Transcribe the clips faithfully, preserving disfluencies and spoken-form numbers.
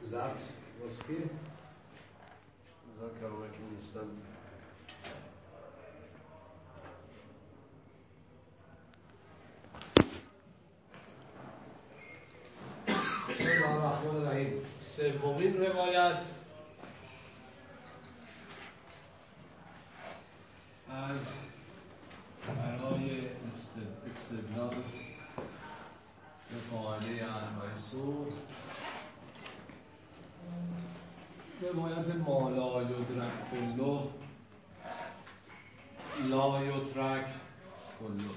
ضبط واسکی بذار کلامه که نیستم. بسم الله الرحمن الرحیم. سومین روایت از برای استدلال به قاعده المحصور، روایت ما لا یدرک کله لا یترک کله.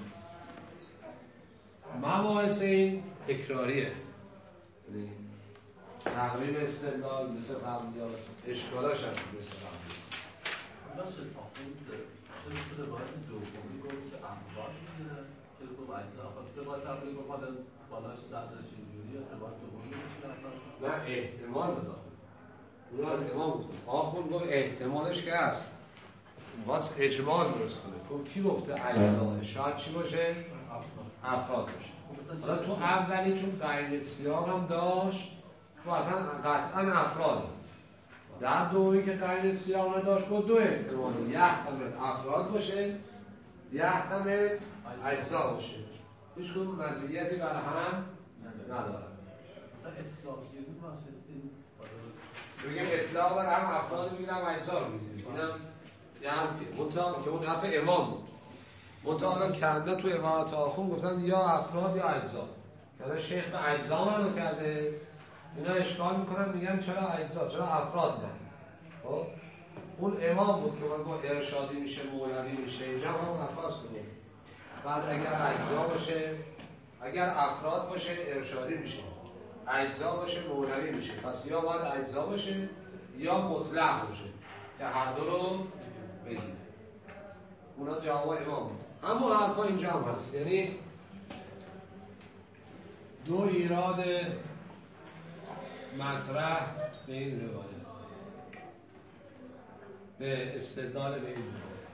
مباحث این تکراریه، یعنی تقریب استدلال مثل قبلی هاست، اشکالاش هم مثل قبلی هاست. ناصر آخوند چرا روایت دومی گفت که افراد میگیره، چرا گفت اجزا افراد، روایت اولی گفت حالا بالاش صدرش اینجوریه، روایت دومی میشه افراد. نه احتمال داد، اون از امام گفتم. آخوند گفت احتمالش که هست، واسه اجمال درست کنه. خب کی گفته اجزا؟ شاید چی باشه؟ افراد باشه. حالا تو اولی چون قید سیاق هم داشت، خب اصلا قطعا افراد. در دومی که قید سیاق نداشت، با دو احتمالی، یحتمل افراد باشه، یحتمل اجزا باشه. هیچ کدوم مزیتی برای هم نداره. اطلاقیه واسه میگم اطلاق داره، هم افراد میگیره هم اجزا رو میگیره. اینم یه هم که منطقه که اون حرف امام بود. منطقه کنده تو امامت آخون گفتن یا افراد یا اجزا. که شیخ به اجزا منو کرده، اینا اشکال میکنن میگن چرا اجزا، چرا افراد نه. خب اون امام بود که باید با ارشادی میشه، مولوی میشه، اینجا هم نفاس کنه. بعد اگر اجزا باشه، اگر افراد باشه ارشادی میشه، اجزا باشه مولوی میشه. پس یا باید اجزا باشه یا مطلق باشه که هر دو رو بگیره. اونا جواب امام بود. اما حرفا اینجا هم هست، یعنی دو ایراد مطرح به این روایت، به استدلال به این روایت.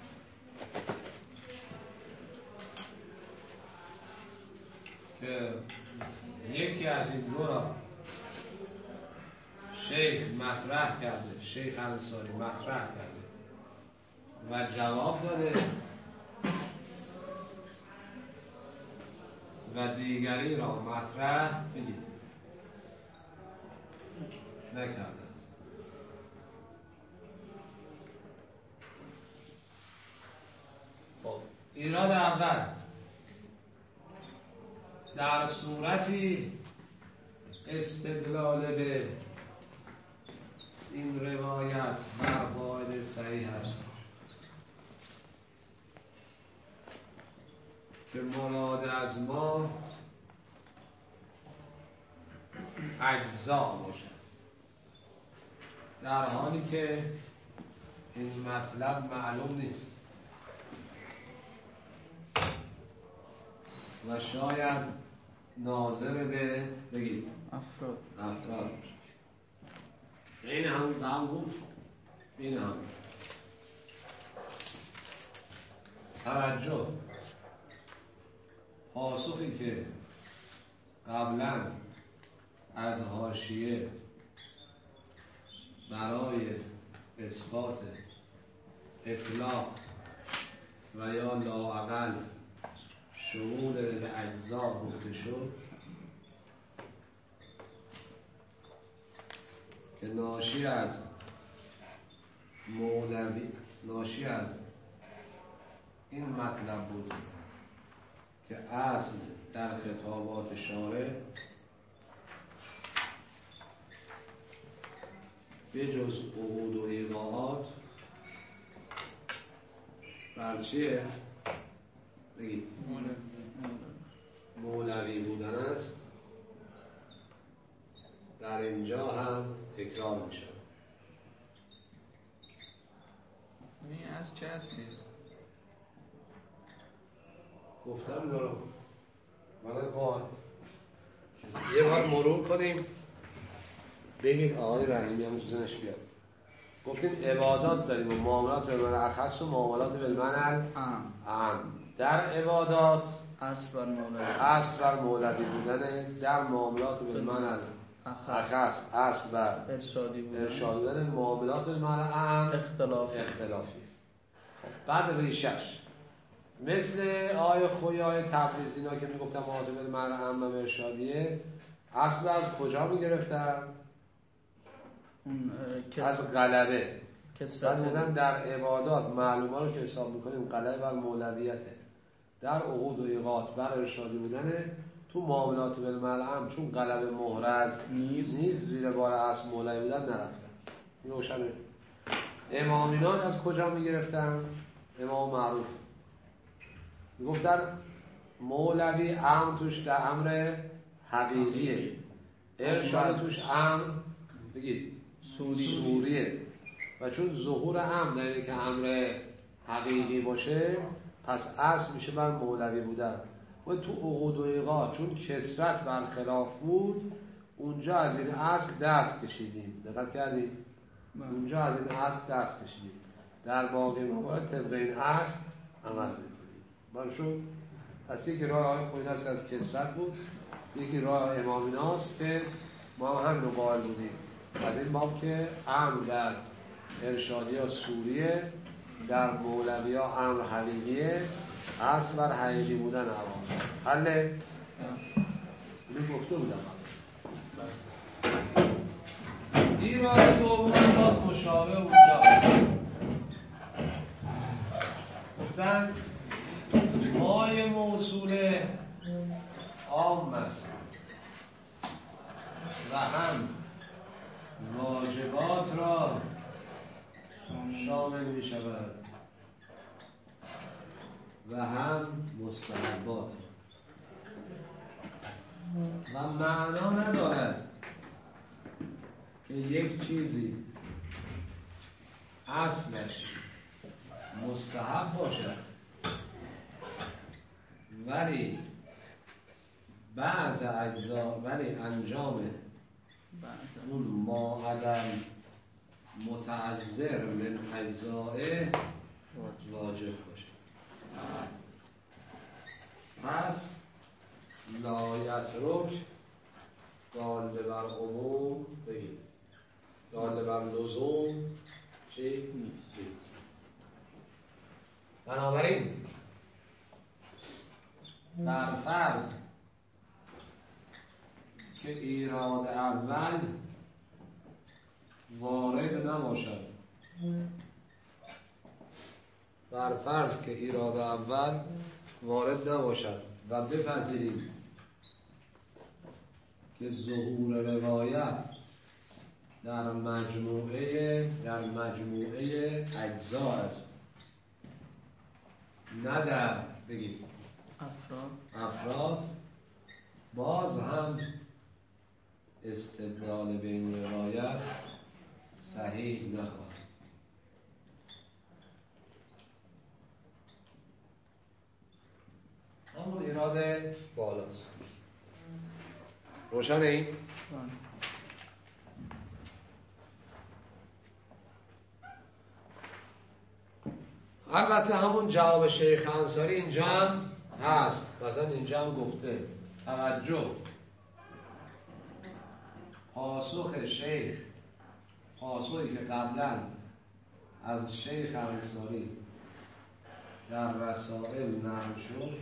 که یکی از این دو را شیخ مطرح کرده، شیخ انصاری مطرح کرده و جواب داده و دیگری را مطرح بگید نکرده است. خب ایراد اول، در صورتی استدلال به این روایت بر قاعده صحیح است که مراد از ما اجزا باشد، در حالی که این مطلب معلوم نیست و شاید ناظر به بگید افراد افراد این هم دم بود. این هم توجه، پاسخی که قبلا از حاشیه برای اثبات اطلاق و یا لااقل شمول الاجزا گفته شد که ناشی از مولوی، ناشی از این مطلب بود که اصل در خطابات شارع بجز عقود و ایقاعات بر چیه؟ بگید مولوی بودن است. در اینجا هم تکرار میشه. این از چه اصلی؟ گفتم برو من بار یه بار مرور کنیم بگید آقای رحیمی هم زنش بیاد. گفتیم عبادات داریم و معاملات بالمعنی اخص و معاملات بالمعنی اعم. در عبادات اصل بر مولوی اصل بر مولوی بودنه، در معاملات بالمعنی اخص اصل بر ارشادی بودن ارشادی بودن معاملات المال ام اختلافی اختلافی. بعد ریشش مثل آیه خوی آیه تبریزی اینا که میگفتن معاطف المال ام و ارشادیه، اصل از کجا میگرفتن؟ اون کس... از غلبه. بعد کسرت بودن در عبادات معلومه رو که حساب میکنیم غلبه بر مولویته، در عقود و ایقات بر ارشادی بودنه، تو معاملات بالملعم چون غلبه محرز نیست نیست زیر بار اصل مولوی بودن نرفتن. این روشنه. امامینان از کجا میگرفتن؟ امام معروف میگفتن مولوی امر توش در امر حقیقیه، ارشاد توش امر بگید سوری. سوریه، و چون ظهور امر در اینه که امر حقیقی باشه پس اصل میشه بر مولوی بودن. و تو عقود و ایقات چون کسرت برخلاف بود اونجا از این اصل دست کشیدیم. دقت کردید؟ اونجا از این اصل دست کشیدیم، در باقی موارد طبق این اصل عمل میکنیم. باشون پس یکی راه آقای خویی است از کسرت بود، یکی راه امامیناست که ما هم رو قائل بودیم از این باب که امر در ارشادی ها سوریه، در مولوی ها امر حقیقیه، اصل بر حقیقی بودن عوام. حله؟ اینو گفته بودم. ایراد دوم باز مشابه اونجاست. گفتن مای موصول عام است و هم واجبات را شامل می شود و هم مستحبات و معنا ندارد که یک چیزی اصلش مستحب باشد ولی بعض اجزا ولی انجام اون ما عدم متعذر من اجزائه واجب باشه. پس لا یترک داله بر عموم بگید داله بر لزوم چی؟ نیست. بنابراین در فرض که ایراد اول وارد نباشد، بر فرض که ایراد اول وارد نباشد و بپذیریم که ظهور روایت در مجموعه در مجموعه اجزا است نه در بگید افراد افراد، باز هم استدلال به این روایت صحیح نخواهد. همون ایراد بالاست. روشنه این؟ البته همون جواب شیخ انصاری اینجا هم هست. مثلا اینجا هم گفته توجه پاسخ شیخ، پاسخی که قبلا از شیخ انصاری در رسائل نقل شد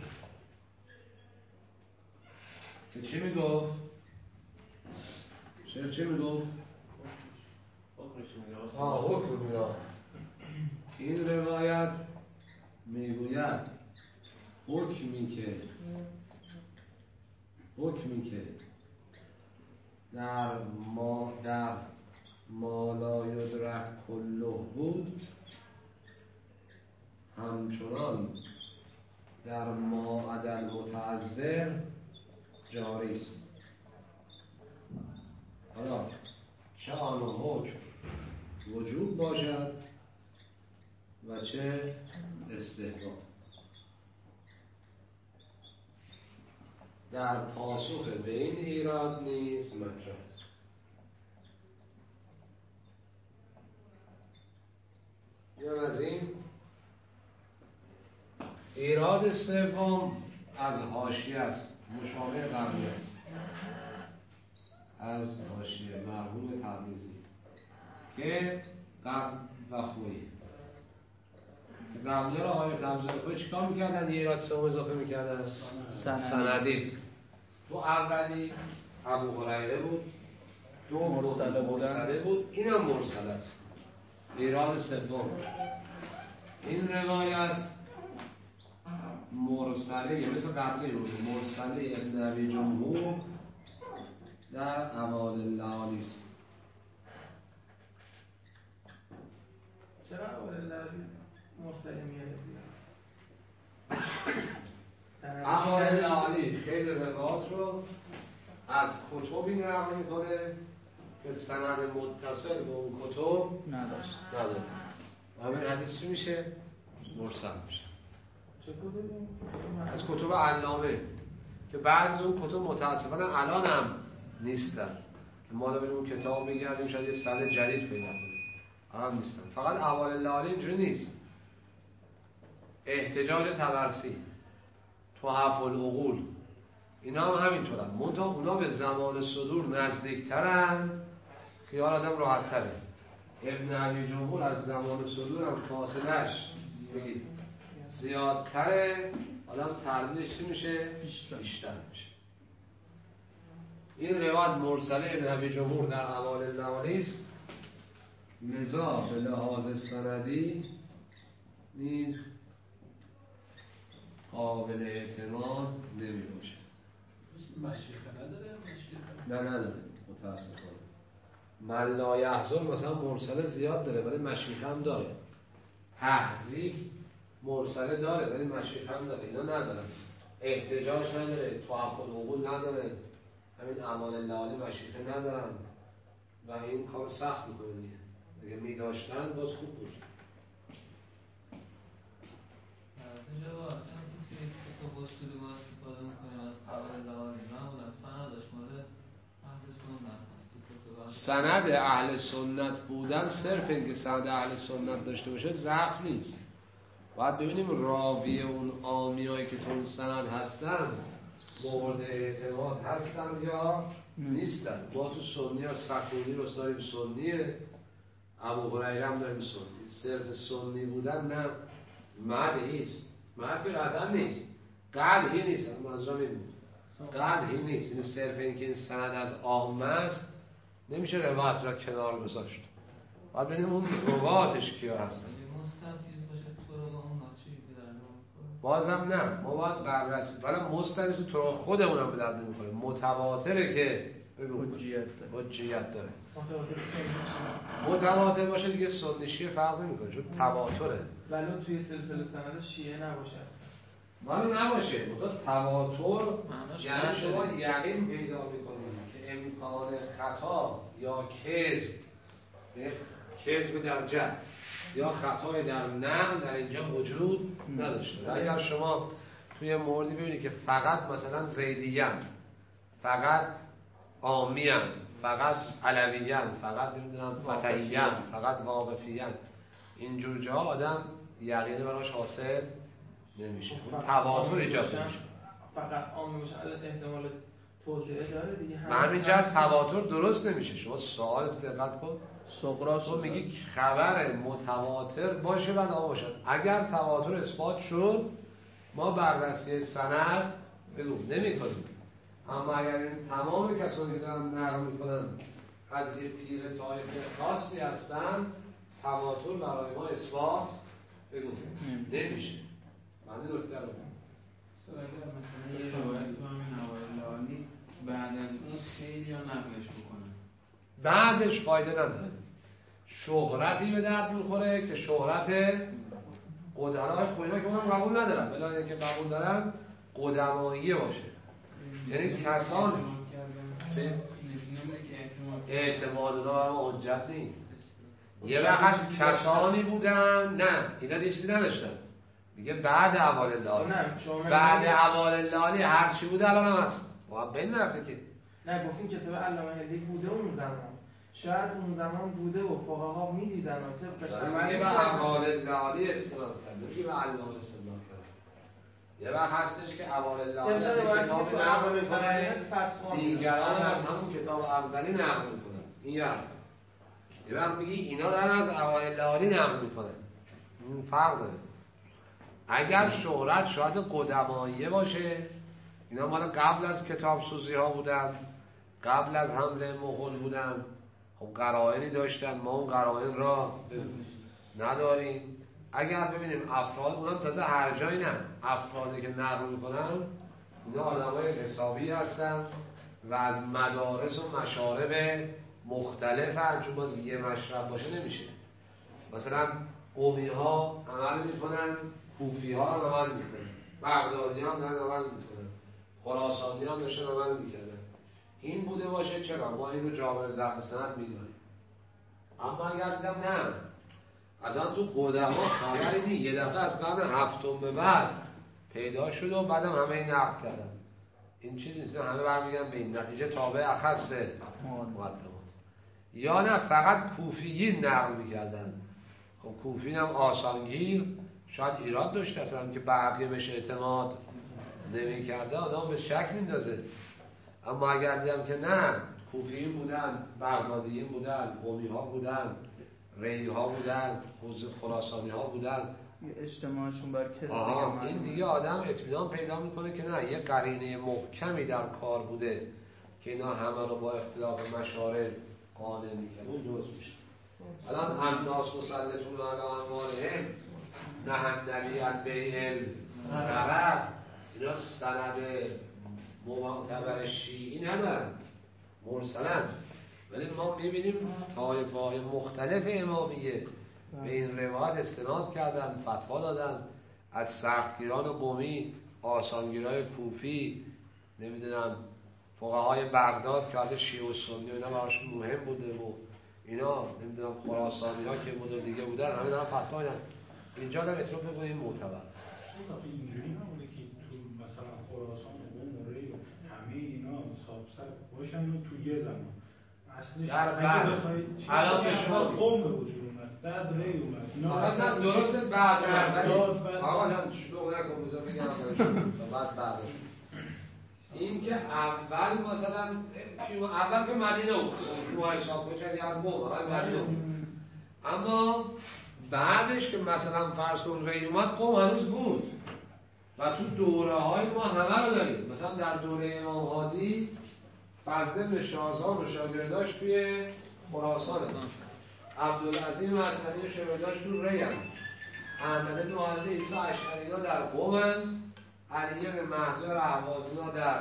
که چی میگفت؟ شیخ چی میگفت؟ آه حکم میگفت. این روایت میگوید حکمی که حکمی که در ما در ما لا یدرک کله بود همچنان در ما عدل متعذر جاری است. حالا چه آن حکم وجود باشد و چه استحباب، در پاسخ به این ایراد نیز مطرح است. یا از این ایراد سوم از حاشیه است، مشابه قبلی است. از حاشیه مرحوم تبریزی که قبل و خویی که قبلی را آقای تبریزی خویی چیکار میکردن؟ یه ایراد سوم اضافه میکردن؟ سندی. تو اولی ابو هریره بود، دو مرسله مرسله بود، این هم مرسله است. ایراد سوم این روایت مرسله یه مثل قبلی بود، مرسله ابن ابی جمهور در اوائل الليالی است. چرا اوائل الليالی مرسله میاد زیاد؟ اوائل الليالی خیلی روایات رو از کتبی نقل میکنه که سند متصل به اون کتب نداشت نداره. و همین حدیث چی میشه؟ مرسل میشه. چه کتبی؟ از کتب علامه که بعضی از اون کتب متاسفانه الان هم نیستن که ما رو بریم اون کتاب بگردیم شاید یه سند جدید پیدا کنیم، الان نیستن. فقط اوائل الليالی اینجوری نیست. احتجاج طبرسی، تحف العقول، اینا هم همینطورن، منتها اونا به زمان صدور نزدیکترن، خیال آدم راحت تره. ابن ابی جمهور از زمان صدور هم فاصلش بگید زیادتره، آدم تردیدش چی میشه؟ بیشتر میشه. این روایت مرسله ابن ابی جمهور در اوائل الليالی است، لذا به لحاظ سندی نیز قابل اعتماد نمی باشه. مشیخه نداره؟ مشیخه نه نداره متاسفانه. من لا یحزن مثلا مرسله زیاد داره ولی مشیخه هم داره. تهذیب مرسله داره ولی مشیخه هم داره. اینا ندارن. احتجاج نداره، تحف العقول نداره، همین اعمال الليالی مشیخه ندارن و این کار سخت میکنه دیگه. اگه می داشتن باز خوب بود. سند اهل سنت بودن صرف اینکه سند اهل سنت داشته باشه ضعف نیست. باید ببینیم راوی اون عامیایی که تو اون سند هستن مورد اعتماد هستن یا نیستن. ما تو سنی ها سکونی رو داریم سنیه، ابو هریره هم داریم سنی. صرف سنی بودن نه مدحیست، مدحی قطعا نیست، قدحی نیست، منظورم این بود قدحی نیست. این صرف اینکه این سند از عامه است نمیشه روایت را کنار گذاشت. باید ببینیم اون رواتش کیا هستن. بازم نه، ما باید بررسی، ولی مستفیض تو طرق خودمون هم به درد نمیخوره. متواتره که حجیت حجیت داره. متواتر باشه دیگه سنی شیعه فرق نمیکنه چون تواتره. ولی توی سلسله سند شیعه نباشه اصلا. ولی نباشه. مثلا تواتر یعنی شما یقین پیدا میکنید که امکان خطا یا کذب، کذب در جهل یا خطای در نقل در اینجا وجود نداشته. اگر شما توی موردی ببینید که فقط مثلا زیدیان، فقط عامیان، فقط علویان، فقط نمیدونم فتحیان، فقط واقفیان، اینجور جا آدم یقین براش حاصل نمیشه. اون تواتر ایجاد میشه. فقط عامی باشه احتمال توسعه داره دیگه. به همین جهت تواتر درست نمیشه. شما سوال تو دقت کن. سقراط تو میگی خبر متواتر باشه بعد آقا باشد. اگر تواتر اثبات شد ما بررسی سند بگو نمی کنیم. اما اگر این تمام کسانی که دارن نقل میکنن از یه تیر طایفه خاصی هستن، تواتر برای ما اثبات بگو نمیشه. من نکته رو سوالی مثلا یه روایت تو همین اوائل الليالی بعد از اون خیلی ها نقلش میکنن، بعدش فایده نداره. شهرتی به درد میخوره که شهرت قدرای خوینا که اونم قبول ندارن، بلا اینکه قبول دارن قدماییه باشه. یعنی کسانی به اعتماد دارم حجت نیست. یه وقت کسانی بودن نه اینا دیگه چیزی نداشتن. میگه بعد اوائل الليالی، بعد اوائل الليالی هر چی بوده الان هم هست. ما بین نرفته که نه گفتیم کتاب علامه هندی بوده اون زمان، شاید اون زمان بوده و فقها میدیدن و طبقش عملی به اوائل الليالی استناد کرد، میگه به علامه استناد کرد. یه وقت هستش که اوائل طبق لعنت روایتی کتاب که تو نقل اول میکنه، است فتوا میده. دیگران از همون کتاب اولی نقل میکنن. این یه حرف. یه وقت میگی اینا دارن از اوائل لعنتی نقل میکنن. این فرق داره. اگر شهرت شاید قدماییه باشه، اینا مال قبل از کتاب سوزی ها بودن، قبل از حمله مغول بودن، خب قرائنی داشتن، ما اون قرائن را نداریم. اگر ببینیم افراد اونم تازه هر جایی نه، افرادی که نقل میکنن اینا آدمای حسابی هستن و از مدارس و مشارب مختلف هستن، چون باز یه مشرب باشه نمیشه. مثلا قومی ها عمل میکنن، کوفی ها هم عمل میکنن، بغدادی هم دارن عمل میکنن، خراسانی هم داشتن عمل میکردن. این بوده باشه چرا؟ ما این رو جابر ضبط سند میدونیم. اما اگر دیدم نه از آن تو قدما خبری نیست، یه دفعه از قرن هفتم به بعد پیدا شد و بعدم همه این نقل کردن، این چیز نیست، همه برمیگردن به این نتیجه تابع اخص مقدمات. یا نه فقط کوفیین نقل میکردن. خب کوفیین هم آسانگیر شاید ایراد داشته اصلا که بقیه بهش اعتماد نمیکرده، آدم به شک میندازه. اما اگر دیدم که نه کوفیین بودن، بغدادیین بودن، قومی ها بودن، ری ها بودن، خراسانی ها بودن، اجتماعشون بر کسی آها این دیگه آدم اطمینان پیدا میکنه که نه یه قرینه محکمی در کار بوده که اینا همه رو با اختلاف مشارب قانع میکنه، اون درست میشه. الان الناس مسلطون علی اموالهم نهی النبی عن بیع الغرض، اینا سند معتبر شیعی ندارن مرسلن، ولی ما میبینیم طایفه‌های مختلف امامیه به این روایت استناد کردن، فتوا دادن، از سختگیران قومی، آسانگیرای کوفی، نمیدونم فقهای بغداد که از شیعه و سنی اینا براشون مهم بوده و اینا نمیدونم خراسانی ها که مدل دیگه بودن، همه دارن فتوا دادن. اینجا در اطراف بگوییم معتبر اینجوری نبوده که تو مثلا خراسان و قم و ری و همه اینا صاحب باشن و تو یه زمان اصلش در بعد الان به شما قم به وجود اومد، بعد ری اومد. آخه درسته بعد اومد، آقا الان شروع نکن بذار بگم بعد بعدش این که اول مثلا اول که مدینه بود شما حساب کنید یا قم اول مدینه بود، اما بعدش که مثلا فرض کن ری اومد قم هنوز بود و تو دوره های ما همه رو داریم. مثلا در دوره امام هادی فضل بن شاهزان و شاگرداش توی خراسان، عبدالعظیم حسنی شاگرداش تو ری هم، احمد بن محمد عیسی اشعری در قم، علی بن محضر اهوازی در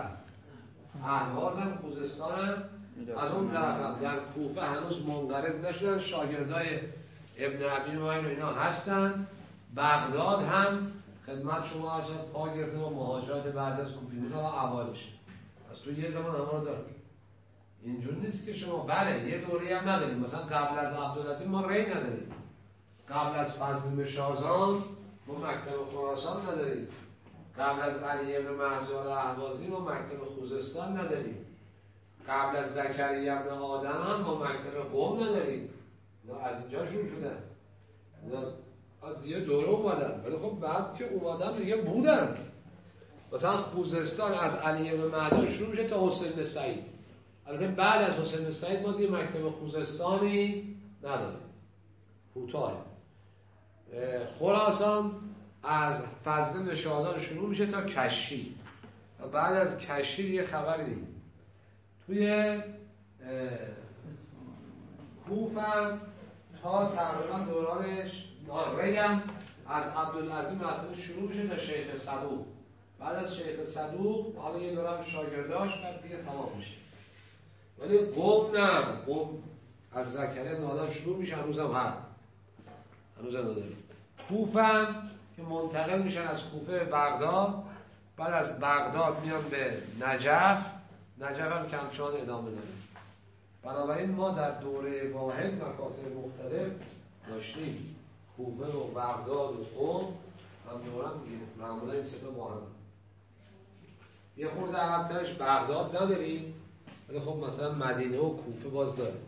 اهواز هم خوزستان هم، از اون طرف هم در کوفه هنوز منقرض نشدن، شاگردای ابن ابی معین و اینا هستن. بغداد هم خدمت شما ارشاد پا گرفته با مهاجرت بعضی از کوفیین ها اوایلش، از تو یه زمان همه رو داریم. اینجور نیست که شما بله یه دوری هم نداریم، مثلا قبل از عبدالعظیم ما ری نداریم، قبل از فضل بن شاهزان ما مکتب خراسان نداریم، قبل از علی بن محضر اهوازی ما مکتب خوزستان نداریم، قبل از زکریا بن آدم هم ما مکتب قم نداریم. اینا از اینجا شروع شدن، اینا از یه دوره اومدن، ولی خب بعد که اومدن دیگه بودن. مثلا خوزستان از علی بن محضر شروع میشه تا حسین بن سعید، البته بعد از حسین بن سعید ما دیگه مکتب خوزستانی نداریم، کوتاه. خراسان از فضل بن شاهزان شروع میشه تا کشی و بعد از کشی دیگه خبری نیست. توی کوفه تا تقریبا دورانش ریم از عبدالعظیم حسنی شروع میشه تا شیخ صدوق، بعد از شیخ صدوق حالا یه دوران شاگرداش بعد دیگه تمام میشه. ولی قم نه، قم از زکریا بن آدم شروع میشه، هنوزم هست، هنوزم نداریم. کوفه که منتقل میشن از کوفه به بغداد، بعد از بغداد میان به نجف، نجف هم کمچان ادامه داریم. بنابراین ما در دوره واحد مکاتب مختلف داشتیم، کوفه و بغداد و قم هم دورم معمولا این سه تا با هم. یه خورده عقب‌ترش بغداد نداریم، ولی خب مثلا مدینه و کوفه باز داریم.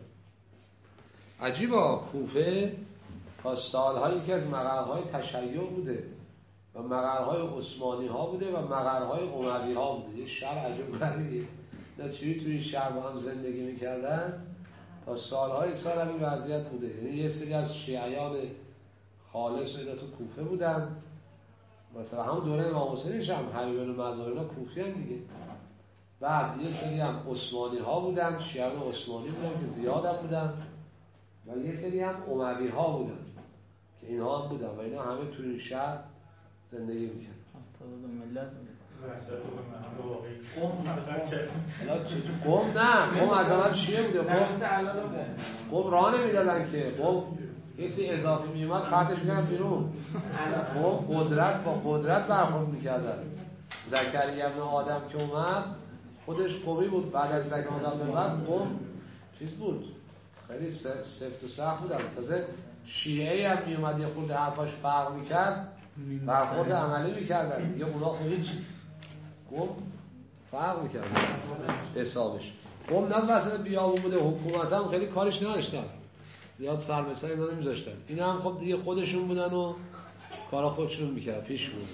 عجیبا کوفه تا سالهایی که از مقرهای تشیع بوده و و مقرهای عثمانی ها بوده و مقرهای اموی ها بوده. یه شهر عجب غریبیه. نه چوری توی این شهر با هم زندگی میکردن تا سالهای سال هم این وضعیت بوده. یعنی یه سری از شیعیان خالص اینا تو کوفه بودن، مثلا همون دوره امام حسینش هم حبیب المظاهر اینا کوفی هم دیگه. بعد یه سری هم عثمانی ها بودن، شیعیان عثمانی بودن که زیاد هم بودن و یه سری هم اموی ها بودن که اینها هم بودن و اینا همه توی این شهر زندگی میکردن. ملت حالا چطور قوم؟ نه قوم عظمت شیعه بوده. قوم قوم راه نمیدادن که قوم کسی اضافی میومد پرتش میکردن بیرون. قوم قدرت با قدرت برخورد میکردن. زکریا ابن آدم که اومد خودش قومی بود، بعد از زکریا آدم به بعد قوم چیز بود، خیلی سفت و سخت بودن. تازه شیعه هم میومد یه خورده حرفاش فرق میکرد برخورد عملی میکردن دیگه. اونا خب هیچ قوم فرق میکردن حسابش. قوم نه وسط بیابون بوده، حکومت هم خیلی کارش نداشتن، زیاد سر به سر اینا نمیذاشتن. اینا هم خب دیگه خودشون بودن و کارا خودشون میکرد پیش بودن.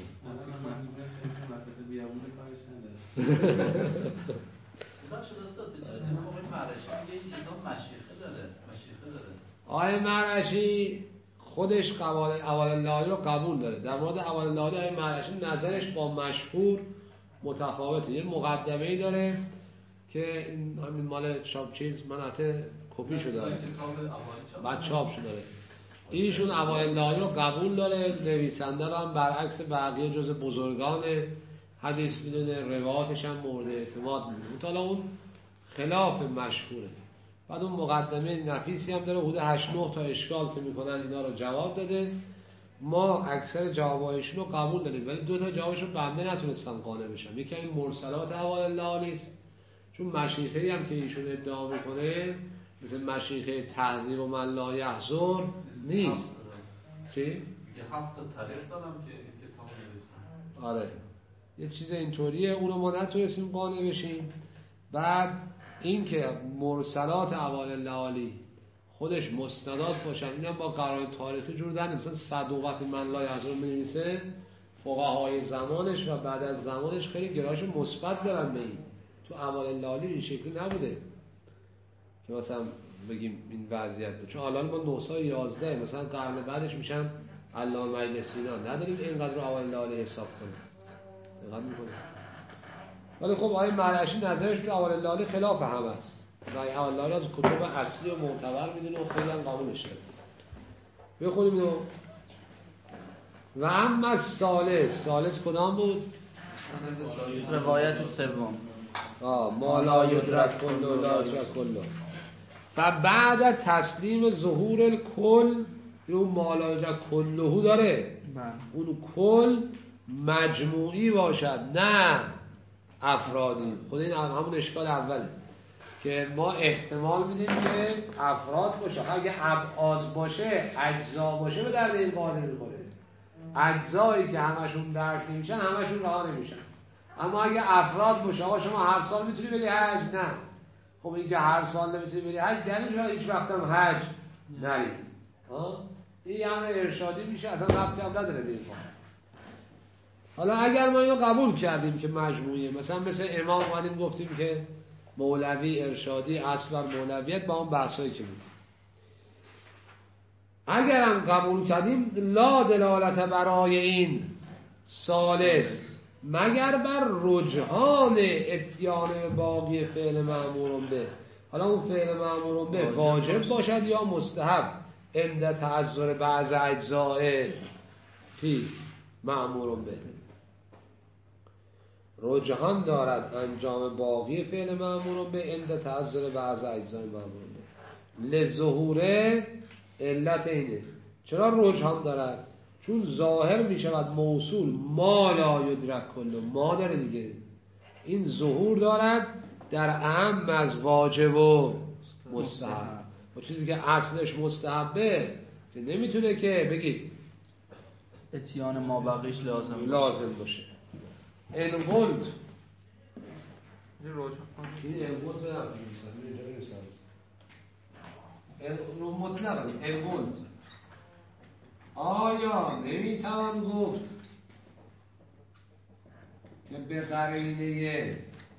آقای مرعشی خودش قوال اول لالی رو قبول داره. در مورد اول لالی آقای مرعشی نظرش با مشهور متفاوته. یه مقدمه‌ای داره که همین مال چاپ چیز من حتی کپی شده بعد چاپ شده. ایشون اول لالی رو قبول داره، نویسنده رو هم برعکس بقیه جز بزرگان حدیث میدونه، روایاتش هم مورد اعتماد میدونه. حالا اون خلاف مشهوره. بعد اون مقدمه نفیسی هم داره، حدود هشت نه تا اشکال که میکنن اینا رو جواب داده. ما اکثر جوابایشون رو قبول داریم ولی دو تا جوابش رو بنده نتونستم قانع بشم. یکی این مرسلات احوال لالی است، چون مشیخه‌ای هم که ایشون ادعا میکنه مثل مشیخه تهذیب و من لا یحضر نیست. چی؟ یه هفت طریق دارم که این کتاب نوشتم. آره یه چیز اینطوریه، اونو ما نتونستیم قانع بشیم. بعد این که مرسلات احوال لالی خودش مستندات باشن، اینم با قرائن تاریخی جور در مثلا صدوقت من لا یحضر می‌نویسه، فقهای زمانش و بعد از زمانش خیلی گرایش مثبت دارن به این. تو احوال لالی این شکلی نبوده که مثلا بگیم این وضعیت بود. چون الان ما نه صد و یازده مثلا قرن بعدش میشن علامه مجلسی اینا، نداریم اینقدر رو احوال لالی حساب کنیم. دقت می‌کنید؟ ولی خب آقای مرعشی نظرش به احوال لالی خلاف هم است. رای احوال لالی از کتب اصلی و معتبر میدونه و خیلی هم قبولش داره. بخونیم اینو. و اما ثالث، ثالث کدام بود؟ روایت سوم. آه ما لا یدرک کله لا یدرک کله. و بعد تسلیم ظهور الکل، اون ما لا یدرک کله داره. اون کل مجموعی باشد نه افرادی. خود این همون اشکال اوله که ما احتمال میدیم که افراد باشه. اگه ابعاض باشه اجزا باشه به درد این قانون نمیخوره. اجزایی که همشون درک نمیشن همشون رها نمیشن. اما اگه افراد باشه آقا شما هر سال میتونی بری حج، نه خب این که هر سال نمیتونی بری حج دلیل نداره هیچ وقت هم حج نری. ها این امر ارشادی میشه، اصلا ربطی هم نداره به این. حالا اگر ما اینو قبول کردیم که مجموعیه، مثلا مثل امام اومدیم گفتیم که مولوی ارشادی اصل بر مولویت با اون بحثایی که بود، اگر هم قبول کردیم لا دلالت برای این ثالث مگر بر رجحان اتیان باقی فعل مأمور به. حالا اون فعل مأمور به واجب باشد یا مستحب عند تعذر بعض اجزاء فی مأمور به. رجحان دارد انجام باقی فعل مأمور به عند تعذر بعض اجزاء مأمور به. لظهوره علت اینه. چرا رجحان دارد؟ چون ظاهر می شود موصول ما لا یدرک کله، ما داره دیگه، این ظهور دارد در اهم از واجب و مستحب. و چیزی که اصلش مستحبه که نمیتونه که بگید اتیان ما بقیش لازم لازم باشه. ان قلت این روجه این ان قلت نه میگم رو مطلق ان قلت آیا نمیتوان گفت که به قرینه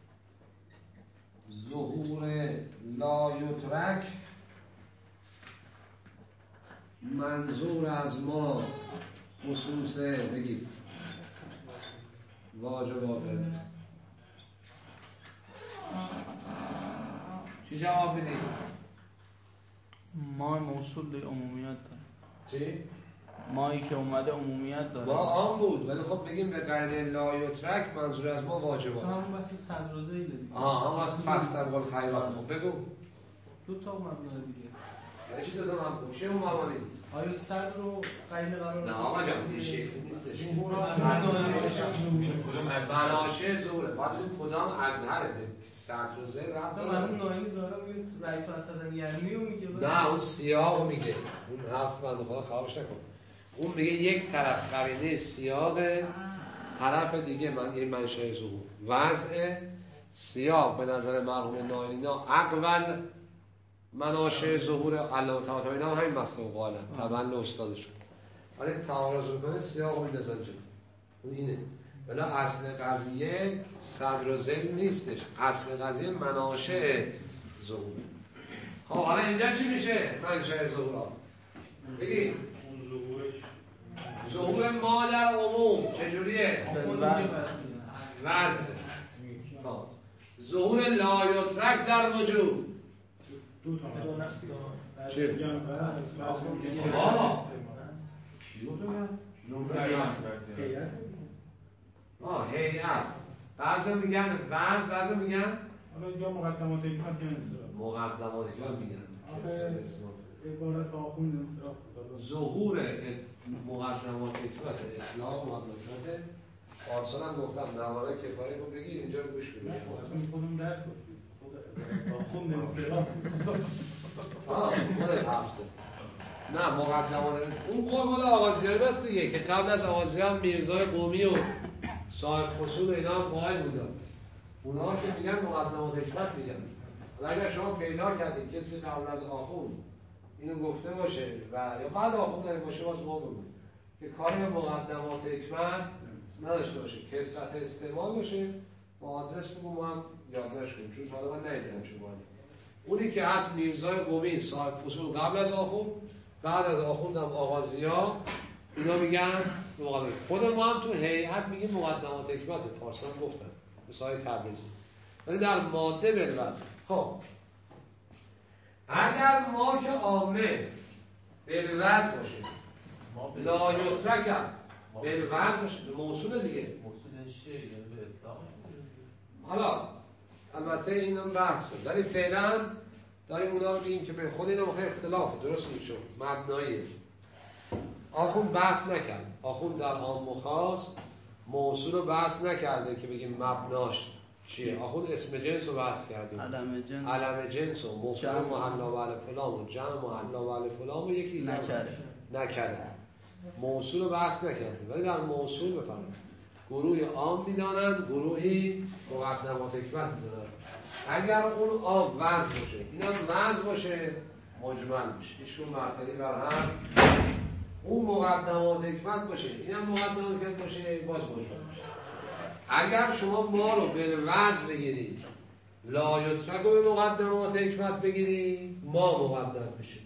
ظهور لا یترک منظور از ما خصوص بگید واجبات است. چی جواب بدید؟ ما موصول عمومیت داره. چی؟ مایی که اومده عمومیت داره. ما آن بود ولی خب بگیم به قرینه لا یترک منظور از ما واجبات. هم بس صدر و ذیل دیگه. آها هم از فستر و خیرات. خب بگو دو تا مبنا دیگه. یعنی چی دو تا مبنا؟ چی اون مبانی؟ آیا صدر رو قرینه قرار نه آقا جان این شکل نیستش. مناشه ظهوره. باید ببینیم کدام اظهره به صدر و ذیل رفت. تو معلوم ناهی ظاهرا میگه رأی تو اصلا یعنی رو میگه. نه اون سیاق میگه. اون حرف بنده خدا خرابش نکن. اون میگه یک طرف قرینه سیاق، طرف دیگه من این منشأ ظهور. وضع سیاق به نظر مرحوم ناینینا اقول مناشه ظهور علامه طباطبایی اینا همین مصداق قائلن طبعا استادشون. ولی تعارض میکنه سیاق رو میندازن جلو. اون اینه. ولی اصل قضیه صدر و ذیل نیستش. اصل قضیه مناشه ظهور. خب حالا اینجا چی میشه؟ منشأ ظهور. بگید اون ظهورش ظهور ما در عموم چجوریه؟ وزن. خب ظهور لا یترک در وجود دو تا چی؟ آه هیئت بعضا میگن وزن بعضا میگن حالا یا مقدمات حکمت یا انصراف مقدمات حکمت میگن عبارت آخوند انصراف ظهور مقدمات حکمت اسلام مقدمات حکمت پارسال هم گفتم نواره کفایه رو بگیر اینجا رو گوش کنید. اصلا خودم درس گفتیم آخوند انصراف آه خودت حفظ نه مقدمات اون قول مال آغازیان است دیگه که قبل از آغازیان میرزای قومی و صاحب خصول اینا هم قائل بودن. اونا که میگن مقدمات حکمت میگن. و اگر شما پیدا کردید کسی قبل از آخوند اینو گفته باشه و یا بعد آخوند باشه باز ما بگو که کار مقدمات حکمت نداشته باشه کثرت استعمال باشه با آدرس بگو ما هم یادداشت کنیم چون حالا من ندیدم شما اونی که هست میرزای قومی صاحب فصول قبل از آخوند بعد از آخوند هم آغازیا اینا میگن مقدمات. خود ما هم تو هیئت میگیم مقدمات حکمت پارسال گفتن مثال تبریزی ولی در ماده بالوزن. خب اگر ما که عامه بالوزن باشه لا یترک هم بالوزن باشه موصول دیگه موصول شی یعنی به اطلاق. حالا البته اینم بحثه ولی فعلا داریم اونا رو بگیم که به خود اینا مخیل اختلافه درست میشون مبناییه. آخوند بحث نکرد. آخوند در عام و خاص موصول رو بحث نکرده که بگیم مبناش چیه. آخوند اسم جنس رو بحث کرده علم جنس علم جنس و مفرد محلا و علی فلان و جمع محلا و علی فلان و یکی نکرده نکرده موصول رو بحث نکرده ولی در موصول بفرمایید گروهی عام میدانند گروهی مقدمات حکمت میدانند. اگر اون عام وضع باشه اینم وضع باشه مجمل میشه ایشون مرتبی بر هم اون مقدمات حکمت باشه اینم مقدمات حکمت باشه باز مجمل میشه. اگر شما ما رو به وضع بگیرید لا یترک رو به مقدمات حکمت بگیرید ما مقدم میشه.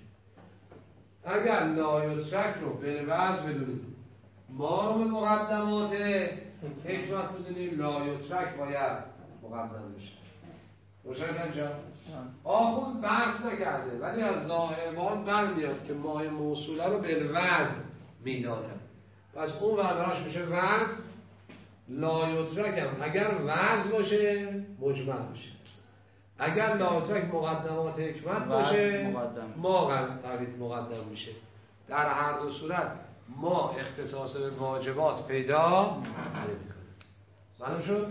اگر لا یترک رو به وضع بدونید ما رو به مقدمات حکمت بدونیم لا یترک باید مقدم میشه. روشن کنجا آخوند بحث نکرده ولی از ظاهربان برمیاد که ماه موصوله رو به وضع میدادن پس اون براش میشه وضع. لا یترک هم اگر وضع باشه مجمل میشه. اگر لا یترک مقدمات حکمت باشه ما قریب مقدم میشه. در هر دو صورت ما اختصاص به واجبات پیدا نمی‌کنه. معلوم شد؟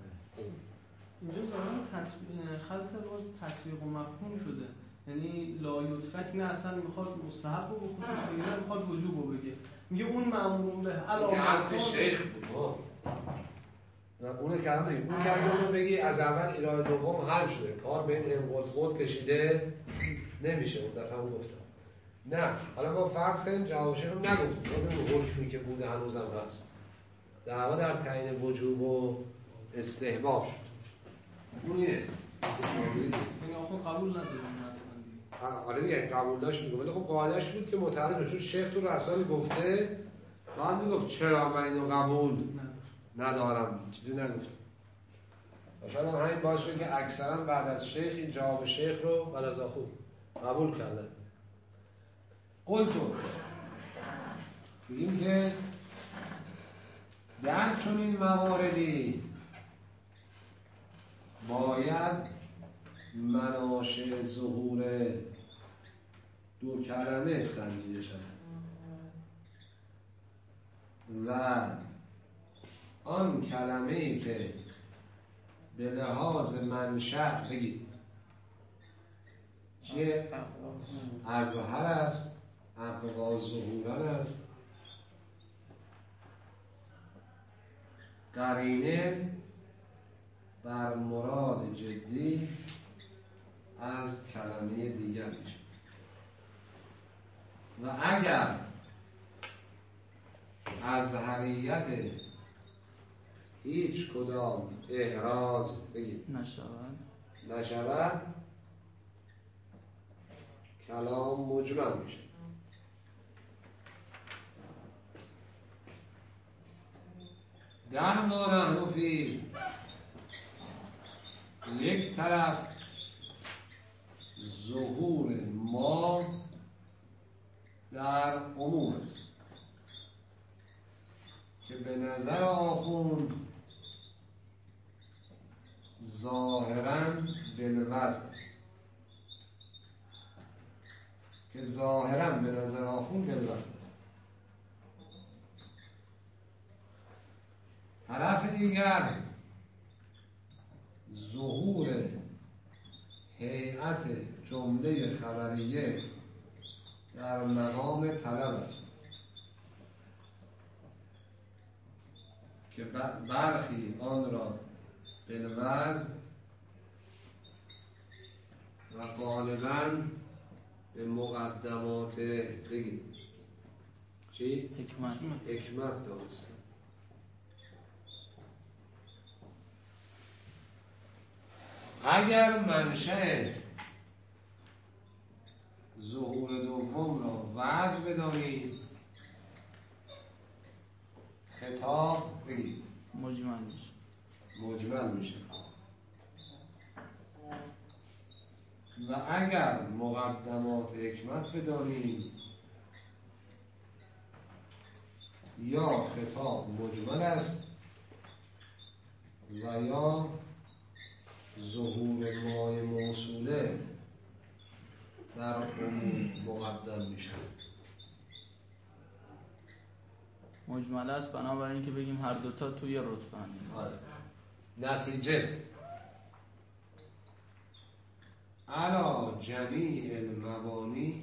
اینجا ظاهرا خلط باز تطبیق و مفهوم شده یعنی لا یترک نه اصلا میخواد مستحب رو بخصوص نه میخواد وجوب رو بگه میگه اون مأمورون به علاوه که حرف شیخ بود اونه که الان اون که اگه اونو بگی از اول الهه دوم حل شده کار به این انقض کشیده نمیشه اون دفعه هم گفتم نه حالا با فرض کنیم جواب شیخ نگفتیم اون حکمی که بوده هنوزم هست دعوا در تعیین وجوب و استحباب شد. اون اینه یعنی آخون قبول نداره حتما دیگه. آره دیگه قبول داشت میگه، ولی خب قاعده‌اش بود که متعارف، چون شیخ تو رسائل گفته بعد میگفت چرا من اینو قبول ندارم، چیزی نگفت. شاید هم همین باعث شد که اکثرا بعد از شیخ این جواب شیخ رو بعد از آخون قبول کردن. قلتو بگیم که در چنین مواردی باید مناشأ ظهور دو کلمه سنجیده شود و آن کلمه‌ای که به لحاظ منشأ بگید چیه؟ اظهر است، اقوا ظهورن است، قرینه بر مراد جدی از کلمه دیگر میشه. و اگر اظهریت هیچ کدام احراز بگید نشود نشود کلام مجمل میشه. در ما نحن فی یک طرف ظهور ما در عموم است که به نظر آخوند ظاهراً بالوزن است، که ظاهراً به نظر آخوند بالوزن است. طرف دیگر ظهور هیئت جمله خبریه در مقام طلب است که برخی آن را بالوزن و غالباً به مقدمات بگید چی؟ حکمت حکمت دانست. اگر منشأ ظهور دوم را وضع بدانید خطاب بگید مجمل میشه مجمل میشه. و اگر مقدمات حکمت بدانید یا خطاب مجمل است و یا ظهور مای موصوله در عموم مقدم میشه. مجمل است بنابراین اینکه بگیم هر دوتا توی رتبه هم. نتیجه علا جمیع المبانی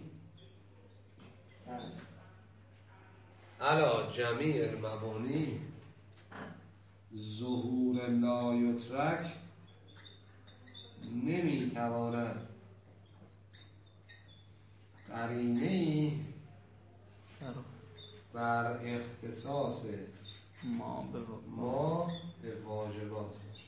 علا جمیع المبانی ظهور لا یترک نمیتواند قرینه‌ای بر اختصاص ما به ما به واجبات باشد.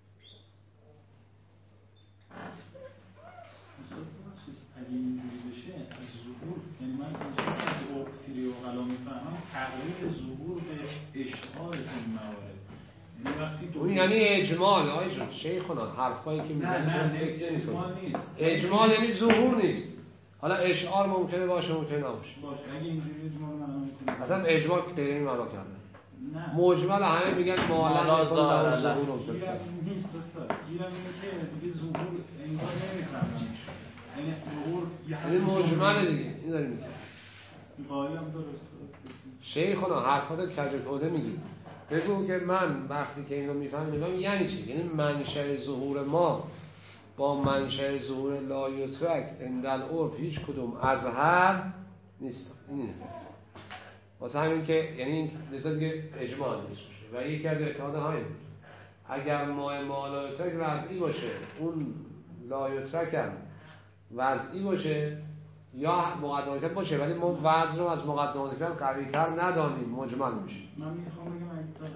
اگه اینجوری بشه از ظهور، یعنی من از سیری و غلا میفهمم تغییر ظهور به اشعار این موارد، یعنی وقتی تو اون یعنی اجمال. آقای جان شیخونا حرفایی که میزنید نه نه فکر اجمال نمی‌کنید. نیست. اجمال یعنی ظهور نیست. حالا اشعار ممکنه باشه ممکنه نباشه. باشه اگه اینجوری اجمال معنا میکنه اصلا اجمال که غیر این معنا کردن. نه مجمل همه میگن مالا ظاهر ظهور افتاد. نیست استاد. گیرم اینه که دیگه ظهور انگار نمیفهمم. یعنی ظهور یعنی مجمل دیگه. این داریم میگه. قالی هم درست. شیخونا حرفاتو کج کوده میگی. بگو که من وقتی که اینو میفهمم میگم یعنی چی؟ یعنی منشأ ظهور ما با منشأ ظهور لا یترک اندل عرف هیچ کدوم اظهر نیست. اینه. واسه همین که یعنی این لذا دیگه اجماع نیست و یکی از اتحاد همین اگر ما ما لا یترک وضعی باشه اون لا یترک هم وضعی باشه یا مقدمات باشه ولی ما وضع رو از مقدمات قوی تر ندانیم مجمل میشه. من میخوام بگم اگه اگه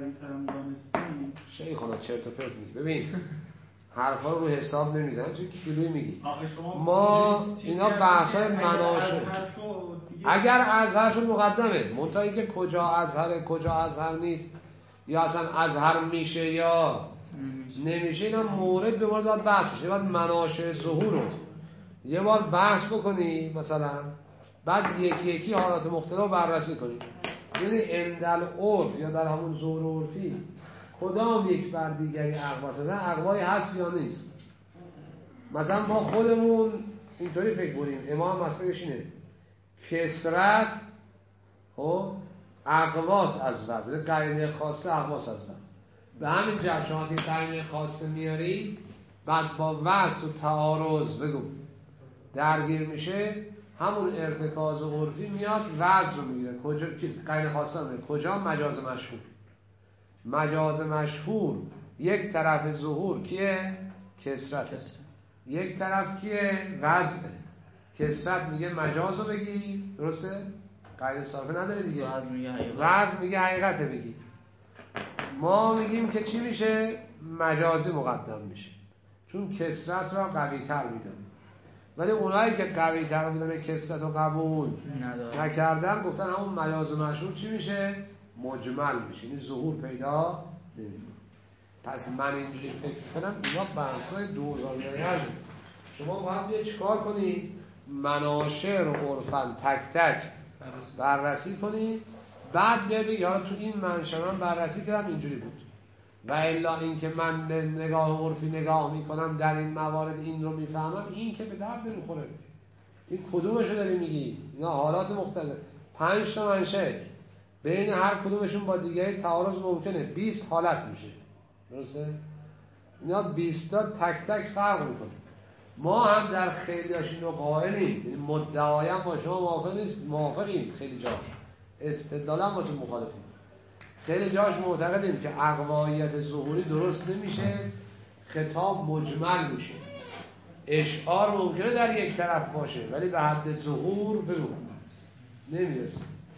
قوی ترم دانستیم. شیخ خدا چرت و پرت میگی. ببین حرفا رو رو حساب نمیزنم، چه کیلویی میگی. ما اینا بحثای مناشه. اگر ازهر شد مقدمه، منتها اینکه کجا ازهره کجا ازهر نیست یا اصلا ازهر میشه یا نمیشه، اینا مورد به مورد باید بحث بشه. باید مناشه ظهور رو یه بار بحث بکنی مثلا، بعد یکی یکی حالات مختلف رو بررسی کنی. یعنی اندل عرف یا در همون ظهور عرفی کدام یک بر دیگری اقواس هستن، اقوایی هست یا نیست. مثلا ما خودمون اینطوری فکر کنیم، امام مسئلهش اینه کسرت خب اقواس از وزن، قرینه خاصه اقواس از وزن. به همین جهت شما این قرینه خاصه میاری، بعد با وزن تو تعارض بگو درگیر میشه، همون ارتکاز عرفی میاد وزن رو میگیره. کجا قرینه خاصه میگیره؟ کجا؟ مجاز مشهور. مجاز مشهور یک طرف ظهور کیه؟ کسرت. یک طرف کیه؟ وزنه. کسرت میگه مجاز رو بگی، درسته؟ قاعده صرفه نداره دیگه. وزن میگه حقیقت. وزن میگه حقیقته بگی. ما میگیم که چی میشه؟ مجازی مقدم میشه، چون کسرت را قوی تر میدن. ولی اونایی که قوی تر میدن کسرت رو قبول نکردن، گفتن همون مجاز و مشهور چی میشه؟ مجمل میشه، این ظهور پیدا نمیکنه. پس من اینجوری فکر کنم اینا بحثای دورانی هست. شما باید یه چیکار کنی؟ مناشه رو عرفاً تک تک بررسی کنی، بعد بیای بگی حالا تو این منشأ من بررسی کردم اینجوری بود، و الا اینکه من به نگاه عرفی نگاه میکنم در این موارد این رو میفهمم، این که به درد نمیخوره. این کدومشو داری میگی؟ اینا حالات مختلف، پنج تا منشأ، بین هر کدومشون با دیگری تعارض ممکنه، بیست حالت میشه، درسته؟ اینا بیست تا تک تک فرق میکنه. ما هم در خیلی هاش اینو قائلیم، یعنی مدعای هم با شما موافق نیست، موافقیم خیلی جاش، استدلال هم با تو مخالفیم. خیلی جاش معتقدیم که اقوایت ظهوری درست نمیشه، خطاب مجمل میشه. اشعار ممکنه در یک طرف باشه ولی به حد ظهور بگو نمیرسه.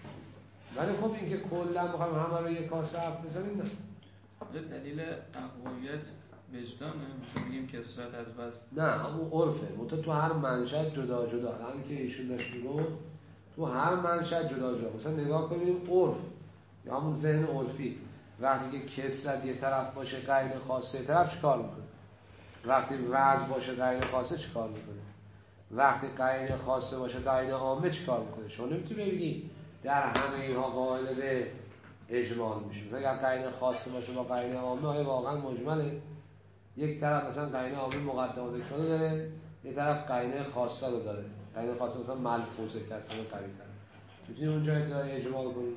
ولی خب این که کلا میخوایم همه رو یک کاسه حرف بزنیم، نه دلیل اقوایت وجدانه، مثلا میگیم کسرت از وزن، نه همون عرفه. متو تو هر منشأ جدا جدا، همین که ایشون داشت میگفت تو هر منشأ جدا جدا. مثلا نگاه کنیم عرف یا همون ذهن عرفی، وقتی که کسرت یه طرف باشه قرینه خاصه یه طرف چیکار میکنه؟ وقتی وزن باشه قرینه خاصه چیکار میکنه؟ وقتی قرینه خاصه باشه قرینه عامه چیکار میکنه؟ شما نمیتونی بگی در همه اینها قائل به اجمال میشه. مثلا اگر قرینه خاصه باشه با قرینه عامه، آیا واقعا مجمله؟ یک طرف مثلا قرینه عامه مقدمات کنه داره، یه طرف قرینه خاصه رو داره. قرینه خاصه مثلا ملفوظه که اصلا قوی تره، میتونی اونجا ادعای اجمال کنی؟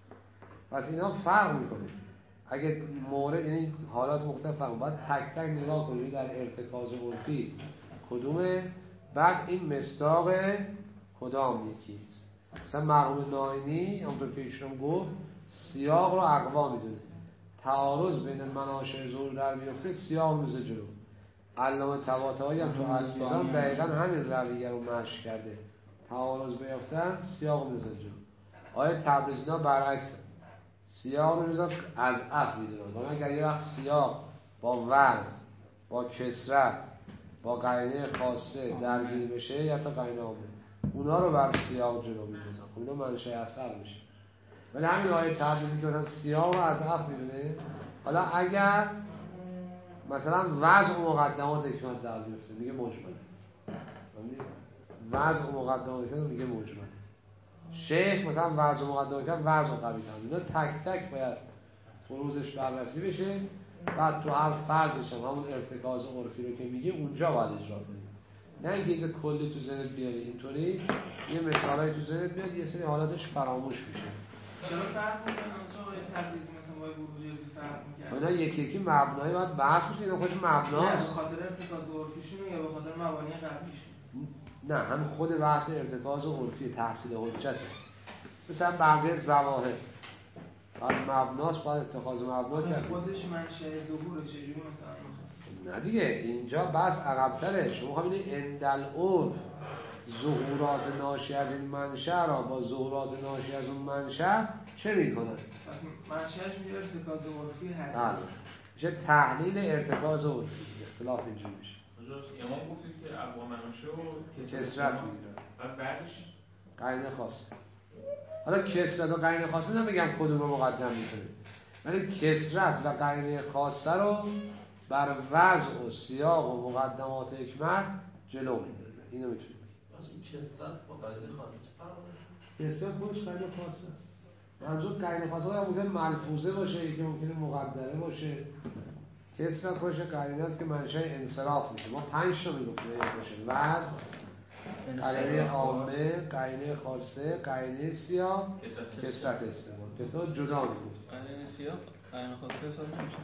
پس اینا فرق میکنه. اگه مورد یعنی حالات مختلف فرق، باید تک تک نگاه کنید در ارتکاز عرفی کدومه، بعد این مصداق کدام یکیست. مثلا مرحوم ناینی همونطور که ایشون گفت سیاق رو اقوا میدونه، تعارض بین مناشأ ظهور در میفته سیاق میزه جلو. علامه طباطبایی هم تو المیزان دقیقا همین رویه رو مشی کرده، تعارض بیفتن سیاق میزه جلو. آیه تبریزینا برعکس، سیاق رو میزه از اف میدونن. ولی اگر یه وقت سیاق با وزن با کسرت با قرینه خاصه درگیر بشه یا تا قرینه عامه، اونا رو بر سیاق جلو میندازن، خب اینا منشأ اثر میشه. ولی همین آیه تبریزی که مثلا سیاق رو از اف میدونه، حالا اگر مثلا وضع و مقدمات حکمت در بیفته میگه مجمل، وضع و مقدمات حکمت میگه مجمل. شیخ مثلا وضع و مقدمات حکمت وضع و قوی تر، اینا تک تک باید فروزش بررسی بشه، بعد تو هر فرضش هم همون ارتکاز عرفی رو که میگه اونجا باید اجرا کنی. نه اینکه کلی تو ذهنت بیاری اینطوری یه مثالای تو ذهنت بیاد یه سری حالاتش فراموش میشه. چرا فرق میکنه اونجا آقای تبریزی مثلا با بروجردی فرق میکنه؟ اینا یکی یکی مبنایی باید بحث بشه، اینا خودش مبناست. به خاطر ارتکاز عرفیشون یا به خاطر مبانی قبلیشون؟ نه هم خود بحث ارتکاز عرفی تحصیل حجته، مثلا بقیه ظواهر بعد مبناست، باید اتخاذ مبنا کرد. خودش منشأ ظهور چجوری مثلا؟ نه دیگه اینجا بحث عقب‌تره. شما خب این اندل عرف ظهورات ناشی از این منشأ را با ظهورات ناشی از اون منشأ چه میکنن؟ پس منشأش میشه ارتکاز عرفی حدیث. بله میشه تحلیل ارتکاز عرفی. اختلاف اینجوری میشه. امام گفتید که ابوا مناشه و کسرت میگیره بعد بعدش قرینه خاصه. حالا کسرت و قرینه خاصه نمیگم کدوم رو مقدم میکنه، ولی کسرت و قرینه خاصه رو بر وضع و سیاق و مقدمات حکمت جلو میندازه. اینو میتونیم واسه این کسرت با قرینه خاصه چه فرقی؟ کسرت خودش قرینه خاصه است. منظور قرینه خاصه هم ممکنه ملفوظه باشه، یکی ممکنه مقدره باشه. کسرت خودش قرینه است که منشأ انصراف میشه. ما پنج تا میگفتیم باشه: وضع، قرینه عامه، قرینه خاصه، قرینه سیاق، کسرت استعمال. کسرت جدا میگفت. قرینه سیاق قرینه خاصه حساب نمیشه.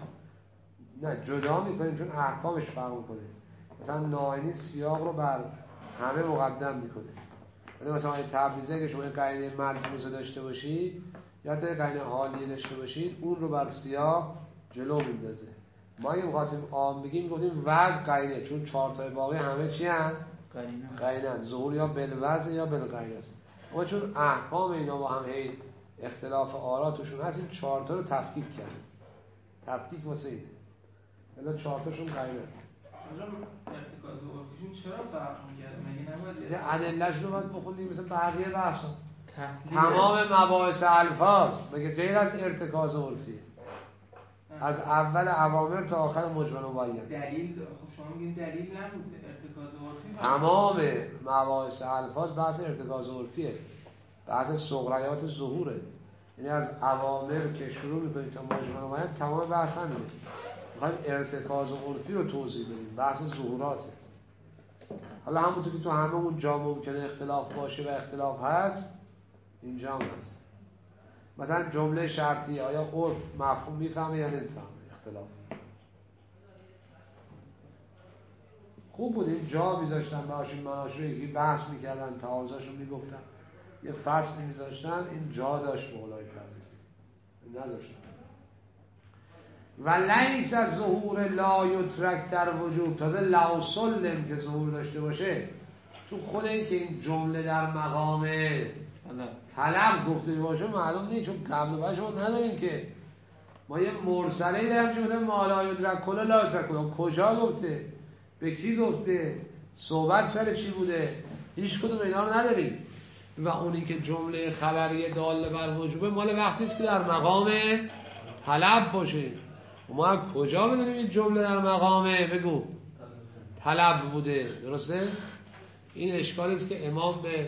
نه جدا میکنیم چون احکامش فرق میکنه. مثلا ناینی سیاق رو بر همه مقدم میکنه. یعنی مثلا این تبریزی که شما قرینه ملفوظه داشته باشید یا تا قرینه حالیه داشته باشید، اون رو بر سیاق جلو میندازه. ما اگه می‌خواستیم عام بگیم گفتیم وضع قرینه، چون چهار تا باقی همه چی هست؟ قرینه. قرینه. ظهور یا بالوضع یا بالقرینه است. اما چون احکام اینا با هم هی اختلاف آرا توشون هست، این چهار تا رو تفکیک کردیم. تفکیک واسه اینه. الا چهار تاشون قرینه. اونجا ارتکاز عرفیشون چرا فرق می‌کرد؟ مگه نباید یه ادله‌اش رو باید بخونیم مثل بقیه بحثا. تمام مباحث الفاظ مگه غیر از ارتکاز عرفی؟ از اول اوامر تا آخر مجمل و بیان. دلیل خب شما میگین دلیل نبود ارتکاز عرفی. تمام مباحث الفاظ بحث ارتکاز عرفیه. بحث صغریات ظهوره. یعنی از اوامر که شروع می‌کنیم تا مجمل و بیان تمام بحث همینه. می‌خوایم ارتکاز عرفی رو توضیح بدیم. بحث ظهوراته. حالا همونطور که تو همه اون جا ممکنه اختلاف باشه و اختلاف هست، اینجا هم هست. مثلا جمله شرطی آیا عرف مفهوم میفهمه یا نمیفهمه؟ اختلاف. خوب بود این جا میذاشتن براشون مناش رو یکی بحث میکردن، تعارضش رو میگفتن، یه فصل میذاشتن، این جا داشت مولای تبریزی نذاشتن. و لیس از ظهور لا یترک در وجود. تازه لا سلم که ظهور داشته باشه، تو خود این که این جمله در مقام طلب گفته باشه معلوم نیست، چون قبل و بعدش ما نداریم که. ما یه مرسله داریم که گفته ما لا یدرک کلا لا یدرک کلا. کجا گفته؟ به کی گفته؟ صحبت سر چی بوده؟ هیچ کدوم اینا رو نداریم. و اونی که جمله خبری داله بر وجوبه مال وقتی است که در مقام طلب باشه. ما کجا بدونیم این جمله در مقامه؟ بگو طلب بوده. درسته؟ این اشکالی است که امام به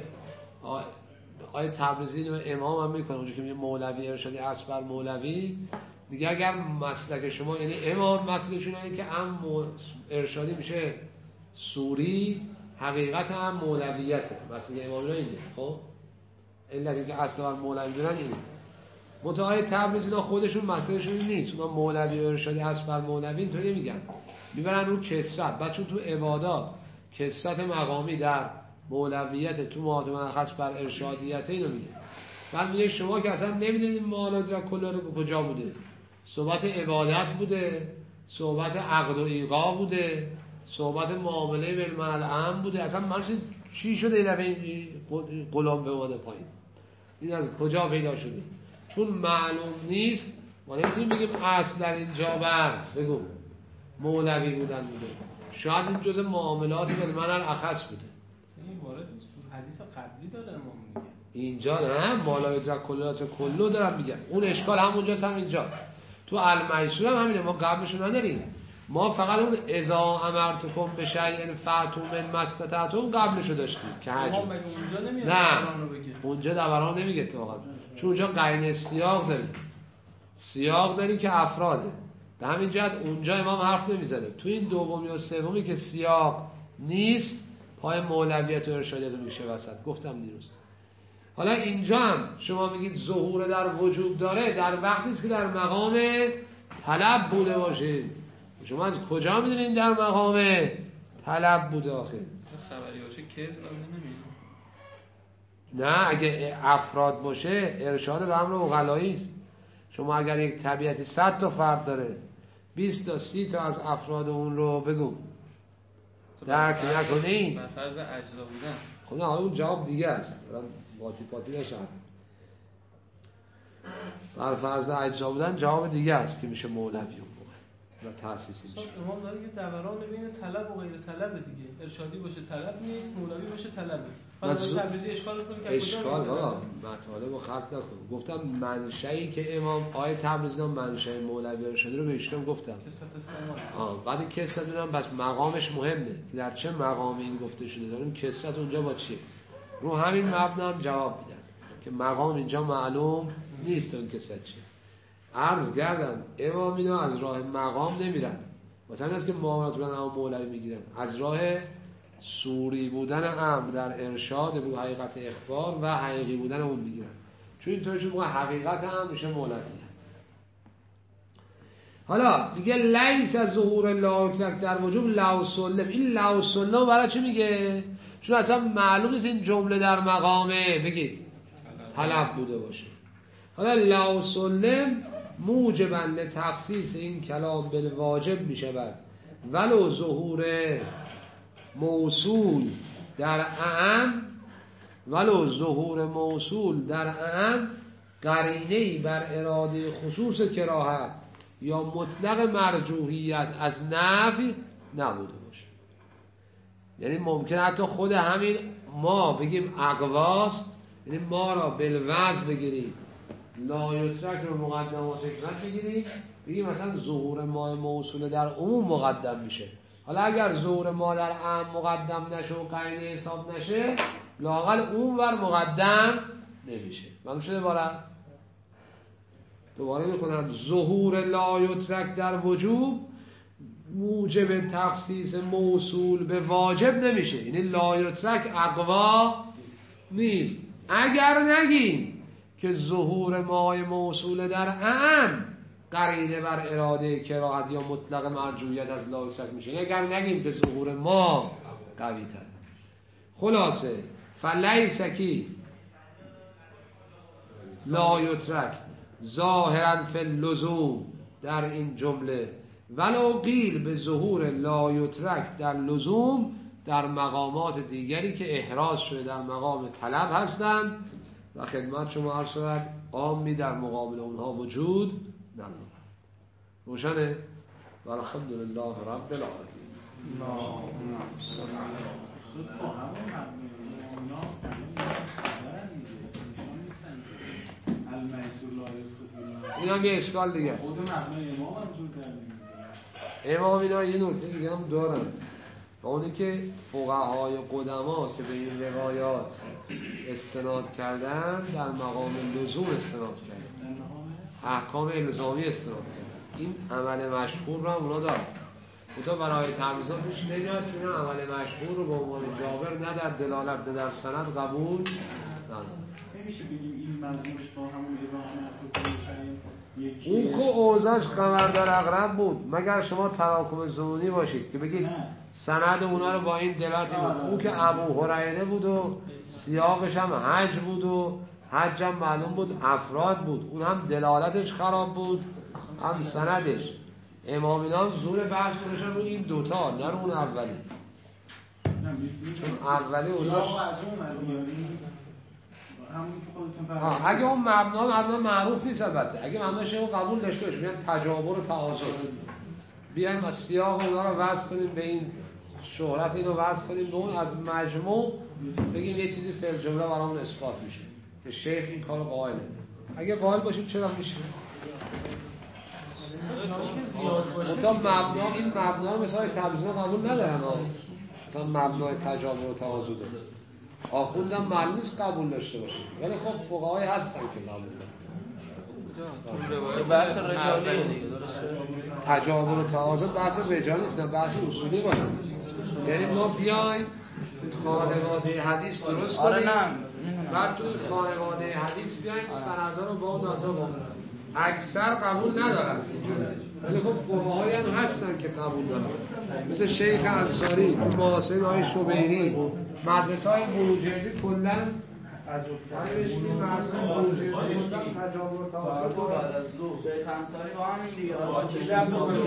آیه تبریزی و امام هم میکنه. اونجا که میگه مولوی ارشادی اصل بر مولوی، میگه اگر مسلک شما، یعنی امام مسلکشون اینه که هم ارشادی میشه سوری، حقیقت هم مولویته. مسلک امام اینه. خب علت که اصل بر مولوی دارن اینه. متعای تبریزی اینا خودشون مسئلهشون نیست. اونا مولوی ارشادی اصل بر مولوی اینطوری میگن، میبرن رو کسرت. بعد چون تو عبادات کسرت مقامی در مولویت، تو معادمه خاص بر ارشادیت اینو میگه. بعد میگه شما که اصلا نمیدونید مالا در کلا رو کجا بوده. صحبت عبادت بوده، صحبت عقد و ایقاع بوده، صحبت معامله بین العام بوده. اصلا مرسی چی شده این دفعه غلام به اومده پایین؟ این از کجا پیدا شده؟ چون معلوم نیست ما نمیتونیم بگیم اصل در اینجا بر بگو مولوی بودن بوده. شاید این جزء معاملات بالمعنی الاخص بوده. این وارد حدیث قبلی داره ما میگه. اینجا نه مالا یدرک کلات کلو دارم میگم. اون اشکال همونجاست، هم اینجا تو المیسور هم همینه. ما قبلشو نداریم. ما فقط اون اذا امرتکم بشیء فاتوا من ما استطعتم قبلشو داشتیم که حج. اونجا نمیاد نه دوران رو بگه. اونجا دوران نمیگه اتفاقا، چون اونجا قرینه سیاق داریم. سیاق داریم که افراده. به همین جهت اونجا امام حرف نمیزنه. تو این دومی و سومی که سیاق نیست، پای مولویت و ارشادیت رو میشه وسط. گفتم دیروز. حالا اینجا هم شما میگید ظهور در وجود داره در وقتی است که در مقام طلب بوده باشه. شما از کجا میدونید در مقام طلب بوده آخه؟ خبری باشه کذب نمیدونم. نه اگه افراد باشه ارشاد به امر عقلایی است. شما اگر یک طبیعتی صد تا فرد داره، بیست تا سی تا از افراد اون رو بگو درک نکنی، بر فرض اجزا بودن. خب نه حالا اون جواب دیگه است، باتی پاتی نشد. بر فرض اجزا بودن جواب دیگه است که میشه مولوی اون موقع و تأسیسی میشه. امام داره یه دوران بین طلب و غیر طلب دیگه، ارشادی باشه طلب نیست، مولوی باشه طلب. حالا تبریزی اشکال کنه که اشکال بابا مطالب رو خلق نکن. گفتم منشئی که امام آیه تبریزی هم منشأ مولوی ارشادی رو به اشکال گفتم. آه بعد کسرت بدونم بس مقامش مهمه در چه مقامی این گفته شده داریم کسرت اونجا با چیه. رو همین مبنا هم جواب میدن که مقام اینجا معلوم نیست اون کسرت چیه. عرض کردم امام اینا از راه مقام نمیرن، مثلا از که معاملات بودن اما مولوی میگیرن از راه سوری بودن امر در ارشاد به حقیقت اخبار و حقیقی بودن اون میگیرن، چون اینطوری شد موقع حقیقت هم میشه مولوی. حالا میگه لیس از ظهور لا یطلق در وجوب لو سلم. این لو سلم برای چی میگه؟ چون اصلا معلوم نیست این جمله در مقامه بگید طلب بوده باشه. حالا لو سلم موجبا لتخصیص این کلام بالواجب میشود ولو ظهور موصول در اعم ولو ظهور موصول در اعم قرینه‌ای بر اراده خصوص کراهت یا مطلق مرجوحیت از نفی نبوده باشه. یعنی ممکن حتی خود همین ما بگیم اقواست، یعنی ما را بالوضع بگیریم لا یترک رو مقدم و حکمت بگیریم بگیم مثلا ظهور ما موصول در عموم مقدم میشه. حالا اگر ظهور ما در عام مقدم نشه و قرینه حساب نشه لااقل اون ور مقدم نمیشه. من شده بارم دوباره میکنم ظهور لا یترک در وجوب موجب تخصیص موصول به واجب نمیشه، یعنی لا یترک اقوا نیست اگر نگیم که ظهور ما موصول در اعم قرینه بر اراده کراهت یا مطلق مرجویت از لا یترک میشه، یعنی اگر نگیم که ظهور ما قوی تر. خلاصه فلیس کی لا یترک ظاهرا فی اللزوم در این جمله ولو قیل به ظهور لا یترک در لزوم در مقامات دیگری که احراز شده در مقام طلب هستند و خدمت شما عرض شد عامی در مقابل اونها وجود ندارد. روشنه؟ و الحمدلله رب العالمین. این هم یه اشکال دیگه است. امام اینا یه نکته دیگه هم دارن و اونی که فقهای قدما که به این روایات استناد کردن در مقام لزوم استناد کردن، احکام الزامی استناد کردن. این عمل مشهور رو هم اونا دارن. اونا برای تمیزا پیش نمیاد چون عمل مشهور رو به عنوان جابر نه در دلالت نه در سند قبول ندارن. نمیشه بگیم این مضمونش با همون اضافه اون که اوضاعش قمر در اقرب بود مگر شما تراکم زمانی باشید که بگید سند اونا رو با این دلالت بود. اون که ابو هریره بود و سیاقش هم حج بود و حج هم معلوم بود افراد بود، اون هم دلالتش خراب بود هم سندش. امامینا زور بحث کنشن رو این دوتا نه رو اون اولی، چون اولی اوضاعش اگه اون مبنا مبنا معروف نیست البته، اگه مبناش اون قبول داشته باشه میگن تجاور و تعاضد، بیایم از سیاق اونا رو وصل کنیم به این شهرت اینو وصل کنیم به اون از مجموع بگیم یه چیزی فعل جمله برامون اثبات میشه که شیخ این کارو قائله. اگه قائل باشیم چرا میشه؟ تا مبنا این مبنا مثلا تبلیغ قبول ندارن ها، مثلا مبنای تجاور و تعاضد آخوندم معلوم نیست قبول داشته باشه، ولی خب فقهای هستن که قبول دارن. بحث رجالی دیگه درسته؟ تجاور و تعاضد بحث رجالی نیست، بحث اصولی باشه. یعنی ما بیایم خانواده حدیث درست کنیم، آره نه بعد توی خانواده حدیث بیایم سندها رو با داتا بکنیم. اکثر قبول ندارن اینجوری، ولی خب فقهایی هم هستن که قبول دارن، مثل شیخ انصاری، معاصرین های شبیری، مدرسه های بروجردی کلن از افتاری بشکنیم مدرسه های بروجردی کلن تجاور و تعاضد شیخ انصاری با همین دیگه